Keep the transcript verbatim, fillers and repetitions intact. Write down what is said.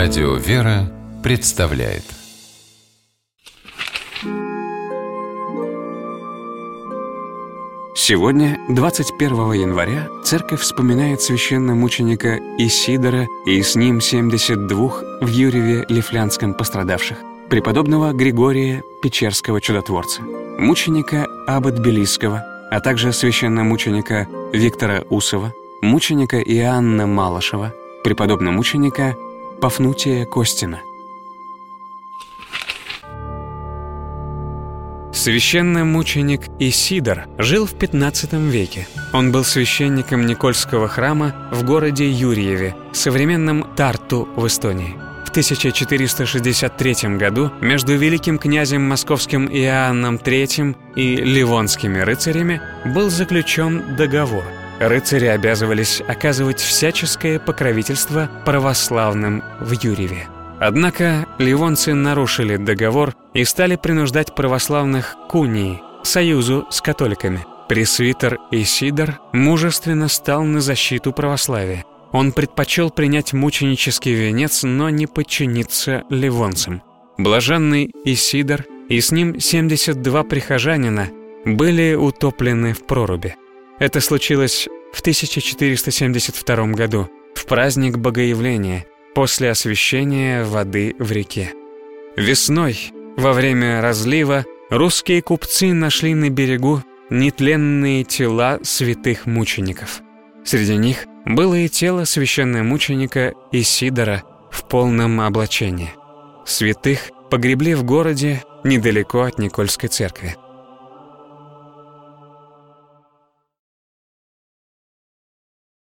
Радио «Вера» представляет. Сегодня, двадцать первого января, церковь вспоминает священномученика Исидора и с ним семьдесят двух в Юрьеве Лифлянском пострадавших, преподобного Григория Печерского чудотворца, мученика Аба Тбилисского, а также священномученика Виктора Усова, мученика Иоанна Малышева, преподобномученика Пафнутия Костина. Священномученик Исидор жил в пятнадцатом веке. Он был священником Никольского храма в городе Юрьеве, современном Тарту в Эстонии. В тысяча четыреста шестьдесят третьем году между великим князем московским Иоанном третьим и ливонскими рыцарями был заключен договор. Рыцари обязывались оказывать всяческое покровительство православным в Юрьеве. Однако ливонцы нарушили договор и стали принуждать православных к унии, союзу с католиками. Пресвитер Исидор мужественно стал на защиту православия. Он предпочел принять мученический венец, но не подчиниться ливонцам. Блаженный Исидор и с ним семьдесят два прихожанина были утоплены в проруби. Это случилось в тысяча четыреста семьдесят втором году, в праздник Богоявления, после освящения воды в реке. Весной, во время разлива, русские купцы нашли на берегу нетленные тела святых мучеников. Среди них было и тело священномученика Исидора в полном облачении. Святых погребли в городе недалеко от Никольской церкви.